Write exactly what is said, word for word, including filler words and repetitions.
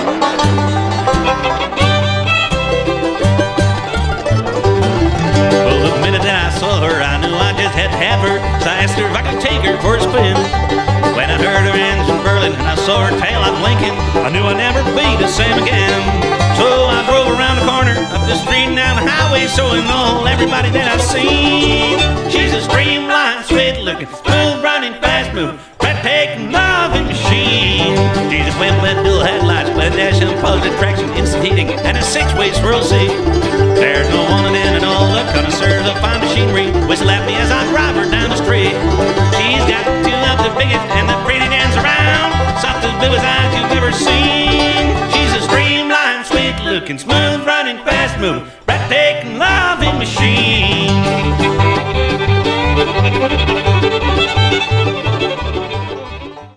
Well, the minute that I saw her, I knew I just had to have her. So I asked her if I could take her for a spin. When I heard her engine burling and I saw her tail light blinking, I knew I'd never be the same again. So I drove around the corner, up the street and down the highway, showing all everybody that I've seen. She's a streamlined, sweet-looking, smooth running, fast moving, breathtaking, loving machine. She's equipped with dual headlights, pedestrian positive traction, instant heating, and a six-way swirl seat. There's no one in and all the connoisseurs of fine machinery whistle at me as I drive her down the street. She's got two of the biggest and the pretty dance around, soft as blue as eyes you've ever seen. She's a streamlined, sweet-looking, smooth running, fast moving,